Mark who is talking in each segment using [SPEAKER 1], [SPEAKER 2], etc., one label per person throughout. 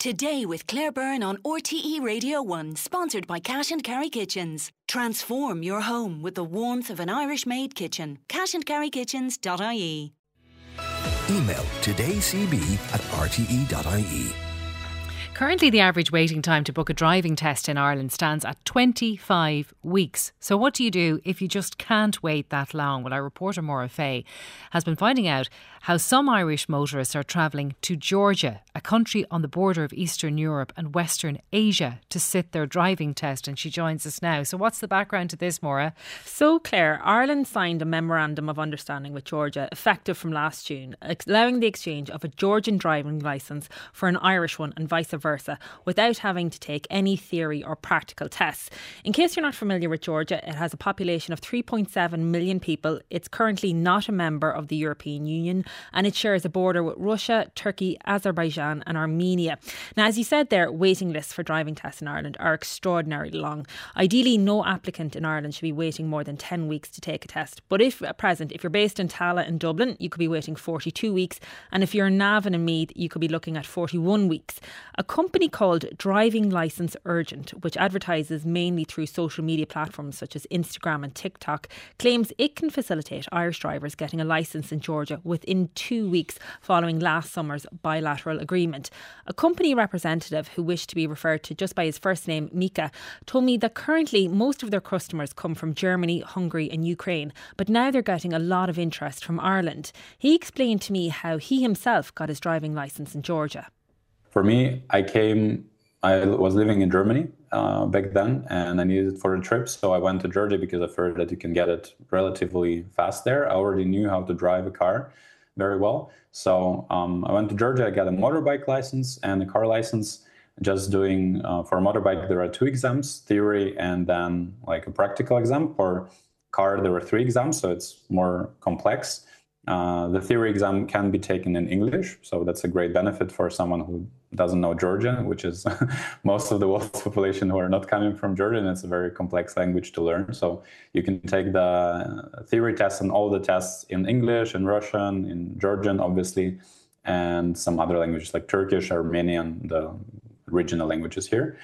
[SPEAKER 1] Today with Claire Byrne on RTE Radio 1, sponsored by Cash and Carry Kitchens. Transform your home with the warmth of an Irish-made kitchen. cashandcarrykitchens.ie.
[SPEAKER 2] Email todaycb@rte.ie.
[SPEAKER 3] Currently, the average waiting time to book a driving test in Ireland stands at 25 weeks. So what do you do if you just can't wait that long? Well, our reporter Maura Fay has been finding out how some Irish motorists are travelling to Georgia, a country on the border of Eastern Europe and Western Asia, to sit their driving test. And she joins us now. So what's the background to this, Maura?
[SPEAKER 4] So, Claire, Ireland signed a memorandum of understanding with Georgia, effective from last June, allowing the exchange of a Georgian driving licence for an Irish one and vice versa, without having to take any theory or practical tests. In case you're not familiar with Georgia, it has a population of 3.7 million people. It's currently not a member of the European Union, and it shares a border with Russia, Turkey, Azerbaijan and Armenia. Now, as you said there, waiting lists for driving tests in Ireland are extraordinarily long. Ideally, no applicant in Ireland should be waiting more than 10 weeks to take a test. But if at present, if you're based in Tallaght in Dublin, you could be waiting 42 weeks. And if you're in Navan and Meath, you could be looking at 41 weeks. A company called Driving Licence Urgent, which advertises mainly through social media platforms such as Instagram and TikTok, claims it can facilitate Irish drivers getting a licence in Georgia within 2 weeks following last summer's bilateral agreement. A company representative who wished to be referred to just by his first name, Mika, told me that currently most of their customers come from Germany, Hungary and Ukraine, but now they're getting a lot of interest from Ireland. He explained to me how he himself got his driving licence in Georgia.
[SPEAKER 5] For me, I was living in Germany back then, and I needed it for a trip. So I went to Georgia because I've heard that you can get it relatively fast there. I already knew how to drive a car very well. So I went to Georgia, I got a motorbike license and a car license. Just doing, for a motorbike, there are 2 exams, theory and then like a practical exam. For car, there were 3 exams, so it's more complex. The theory exam can be taken in English, so that's a great benefit for someone who doesn't know Georgian, which is most of the world's population who are not coming from Georgia, and it's a very complex language to learn. So you can take the theory test and all the tests in English, in Russian, in Georgian, obviously, and some other languages like Turkish, Armenian, the regional languages here.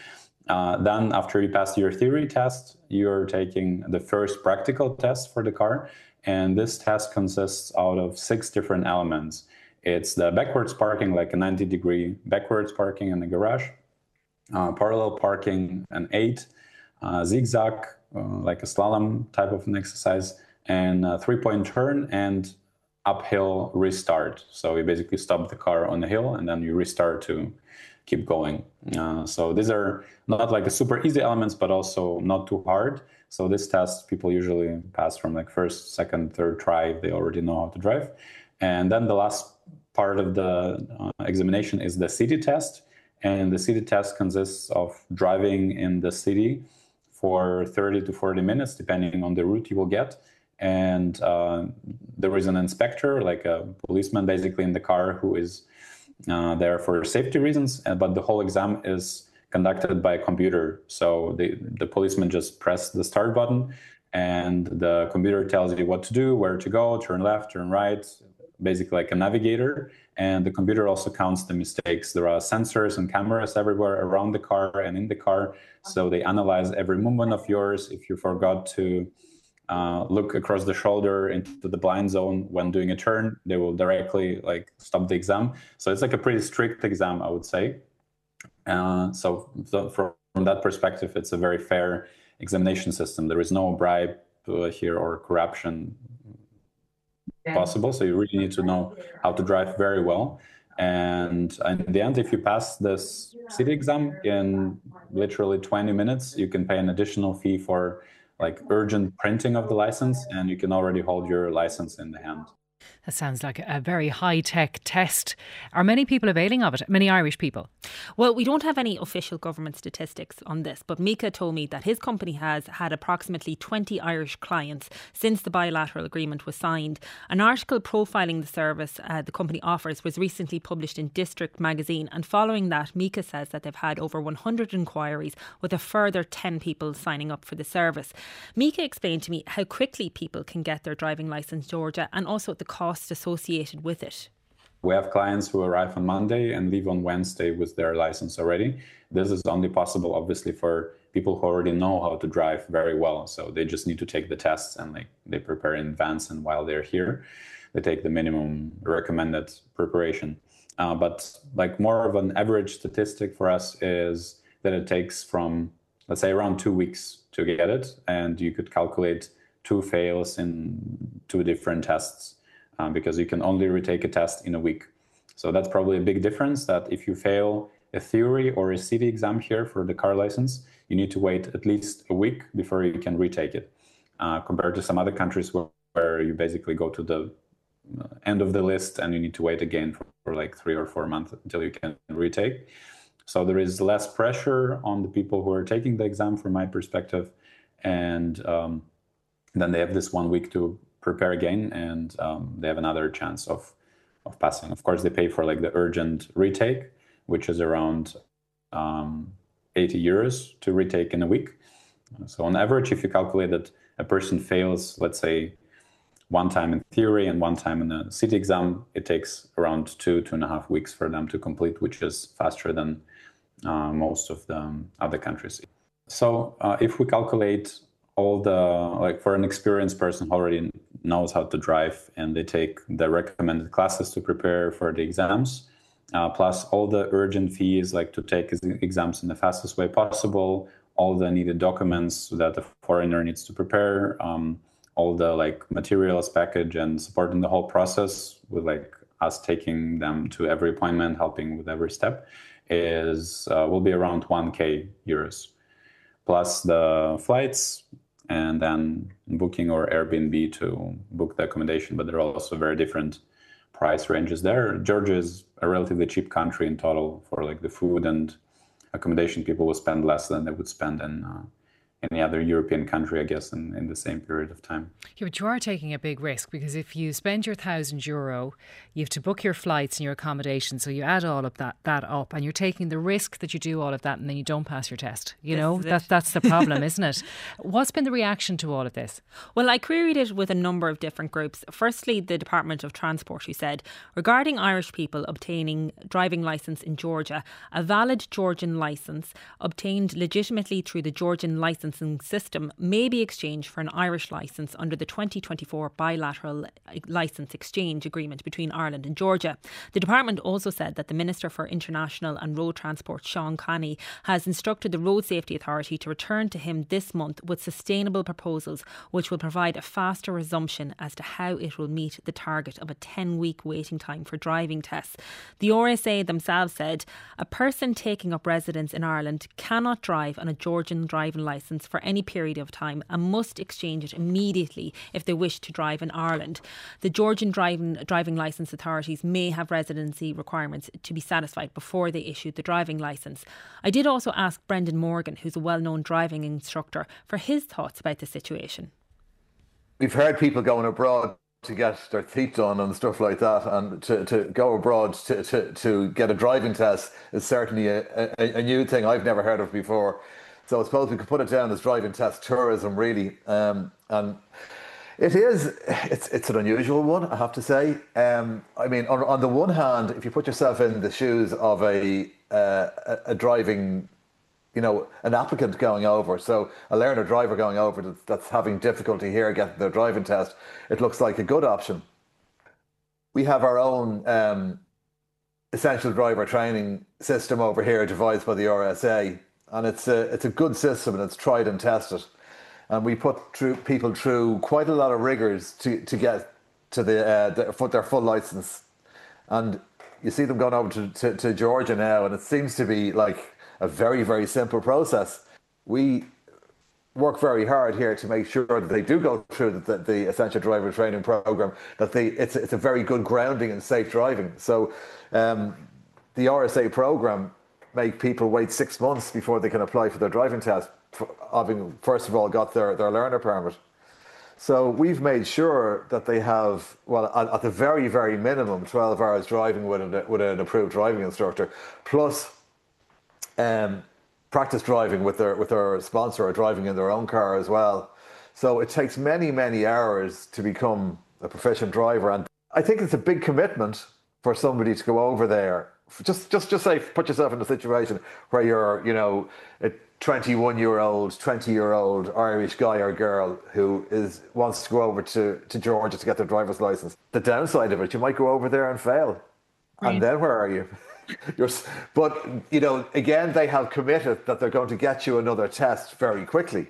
[SPEAKER 5] Then after you pass your theory test, you're taking the first practical test for the car. And this test consists out of 6 different elements. It's the backwards parking, like a 90-degree backwards parking in the garage, parallel parking, an 8, zigzag, like a slalom type of an exercise, and a 3-point turn and uphill restart. So you basically stop the car on the hill and then you restart to keep going. So these are not like the super easy elements, but also not too hard. So this test people usually pass from like first, second, third try if they already know how to drive. And then the last part of the examination is the city test. And the city test consists of driving in the city for 30 to 40 minutes, depending on the route you will get. And there is an inspector, like a policeman basically in the car, who is there for safety reasons. But the whole exam is conducted by a computer. So the policeman just press the start button and the computer tells you what to do, where to go, turn left, turn right, basically like a navigator. And the computer also counts the mistakes. There are sensors and cameras everywhere around the car and in the car. So they analyze every movement of yours. If you forgot to look across the shoulder into the blind zone when doing a turn, they will directly like stop the exam. So it's like a pretty strict exam, I would say. So from that perspective, it's a very fair examination system. There is no bribe here or corruption possible. So you really need to know how to drive very well. And in the end, if you pass this city exam in literally 20 minutes, you can pay an additional fee for like urgent printing of the license, and you can already hold your license in the hand.
[SPEAKER 3] That sounds like a very high-tech test. Are many people availing of it? Many Irish people?
[SPEAKER 4] Well, we don't have any official government statistics on this, but Mika told me that his company has had approximately 20 Irish clients since the bilateral agreement was signed. An article profiling the service the company offers was recently published in District magazine, and following that, Mika says that they've had over 100 inquiries with a further 10 people signing up for the service. Mika explained to me how quickly people can get their driving licence in Georgia and also the cost associated with it.
[SPEAKER 5] We have clients who arrive on Monday and leave on Wednesday with their license already. This is only possible, obviously, for people who already know how to drive very well. So they just need to take the tests and they prepare in advance. And while they're here, they take the minimum recommended preparation. But more of an average statistic for us is that it takes from, let's say, around 2 weeks to get it. And you could calculate 2 fails in 2 different tests. Because you can only retake a test in a week. So that's probably a big difference, that if you fail a theory or a city exam here for the car license, you need to wait at least a week before you can retake it, compared to some other countries where you basically go to the end of the list and you need to wait again for 3 or 4 months until you can retake. So there is less pressure on the people who are taking the exam, from my perspective, and then they have this 1 week to prepare again, and they have another chance of passing. Of course, they pay for the urgent retake, which is around 80 euros to retake in a week. So on average, if you calculate that a person fails, let's say, 1 time in theory and 1 time in the city exam, it takes around 2.5 weeks for them to complete, which is faster than most of the other countries. So if we calculate all the, for an experienced person who already knows how to drive and they take the recommended classes to prepare for the exams, plus all the urgent fees, to take exams in the fastest way possible, all the needed documents that a foreigner needs to prepare, all the materials package and supporting the whole process with us taking them to every appointment, helping with every step, will be around 1,000 euros. Plus the flights, and then booking or Airbnb to book the accommodation. But there are also very different price ranges there. Georgia is a relatively cheap country in total for the food and accommodation. People will spend less than they would spend in any other European country, I guess, in the same period of time.
[SPEAKER 3] Yeah, but you are taking a big risk, because if you spend your €1,000, you have to book your flights and your accommodation. So you add all of that up, and you're taking the risk that you do all of that and then you don't pass your test. That's the problem, isn't it? What's been the reaction to all of this?
[SPEAKER 4] Well, I queried it with a number of different groups. Firstly, the Department of Transport, who said, regarding Irish people obtaining driving licence in Georgia, a valid Georgian licence obtained legitimately through the Georgian licensing system may be exchanged for an Irish licence under the 2024 bilateral licence exchange agreement between Ireland and Georgia. The department also said that the Minister for International and Road Transport, Sean Canney, has instructed the Road Safety Authority to return to him this month with sustainable proposals which will provide a faster resumption as to how it will meet the target of a 10-week waiting time for driving tests. The RSA themselves said a person taking up residence in Ireland cannot drive on a Georgian driving licence for any period of time and must exchange it immediately if they wish to drive in Ireland. The Georgian driving licence authorities may have residency requirements to be satisfied before they issue the driving licence. I did also ask Brendan Morgan, who's a well-known driving instructor, for his thoughts about the situation.
[SPEAKER 6] We've heard people going abroad to get their teeth done and stuff like that, and to go abroad to get a driving test is certainly a new thing I've never heard of before. So I suppose we could put it down as driving test tourism, really. And it's an unusual one, I have to say. I mean, on the one hand, if you put yourself in the shoes of a driving, an applicant going over, so a learner driver going over that's having difficulty here getting their driving test, it looks like a good option. We have our own essential driver training system over here devised by the RSA. And it's a good system, and it's tried and tested. And we put people through quite a lot of rigours to get to their full licence. And you see them going over to Georgia now, and it seems to be like a very, very simple process. We work very hard here to make sure that they do go through the essential driver training programme, that it's a very good grounding in safe driving. So the RSA programme make people wait 6 months before they can apply for their driving test, having first of all got their learner permit. So we've made sure that they have, well, at the very, very minimum, 12 hours driving with an approved driving instructor, plus practice driving with their sponsor, or driving in their own car as well. So it takes many, many hours to become a proficient driver. And I think it's a big commitment, for somebody to go over there. Just say, put yourself in a situation where you're, a 21-year-old, 20-year-old Irish guy or girl who wants to go over to Georgia to get their driver's license. The downside of it, you might go over there and fail. Right. And then where are you? But, again, they have committed that they're going to get you another test very quickly.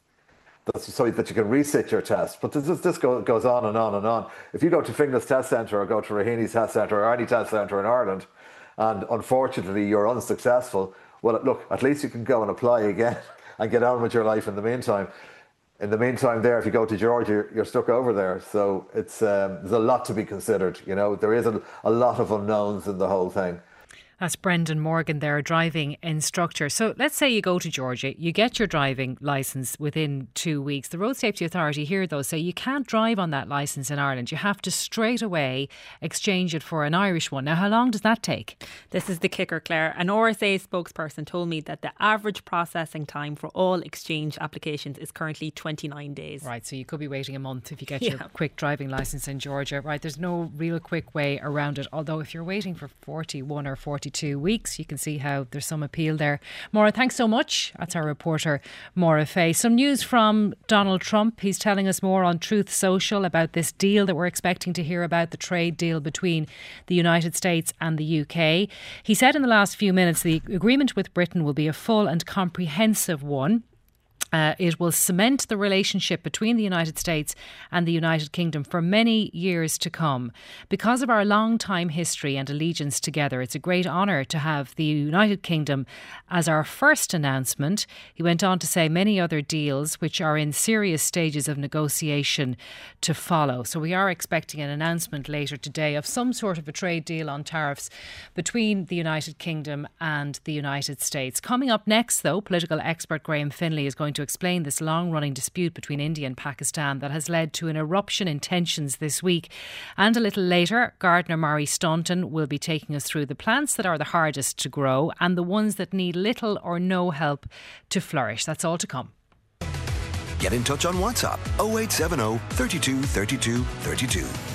[SPEAKER 6] So that you can resit your test. But this goes on and on and on. If you go to Finglas Test Centre or go to Raheeny's Test Centre or any test centre in Ireland, and unfortunately you're unsuccessful, well, look, at least you can go and apply again and get on with your life in the meantime. In the meantime there, if you go to Georgia, you're stuck over there. So it's there's a lot to be considered. There is a lot of unknowns in the whole thing.
[SPEAKER 3] That's Brendan Morgan there, driving instructor. So let's say you go to Georgia, you get your driving licence within 2 weeks. The Road Safety Authority here, though, say you can't drive on that licence in Ireland. You have to straight away exchange it for an Irish one. Now, how long does that take?
[SPEAKER 4] This is the kicker, Claire. An RSA spokesperson told me that the average processing time for all exchange applications is currently 29 days.
[SPEAKER 3] Right, so you could be waiting a month if you get your quick driving licence in Georgia. Right, there's no real quick way around it. Although if you're waiting for 41 or 42 weeks, you can see how there's some appeal there. Maura, thanks so much. That's our reporter, Maura Fay. Some news from Donald Trump. He's telling us more on Truth Social about this deal that we're expecting to hear about, the trade deal between the United States and the UK. He said in the last few minutes the agreement with Britain will be a full and comprehensive one. It will cement the relationship between the United States and the United Kingdom for many years to come. Because of our long-time history and allegiance together, it's a great honour to have the United Kingdom as our first announcement. He went on to say many other deals which are in serious stages of negotiation to follow. So we are expecting an announcement later today of some sort of a trade deal on tariffs between the United Kingdom and the United States. Coming up next, though, political expert Graham Finlay is going to explain this long-running dispute between India and Pakistan that has led to an eruption in tensions this week. And a little later, gardener Murray Staunton will be taking us through the plants that are the hardest to grow and the ones that need little or no help to flourish. That's all to come.
[SPEAKER 2] Get in touch on WhatsApp 0870 32 32 32.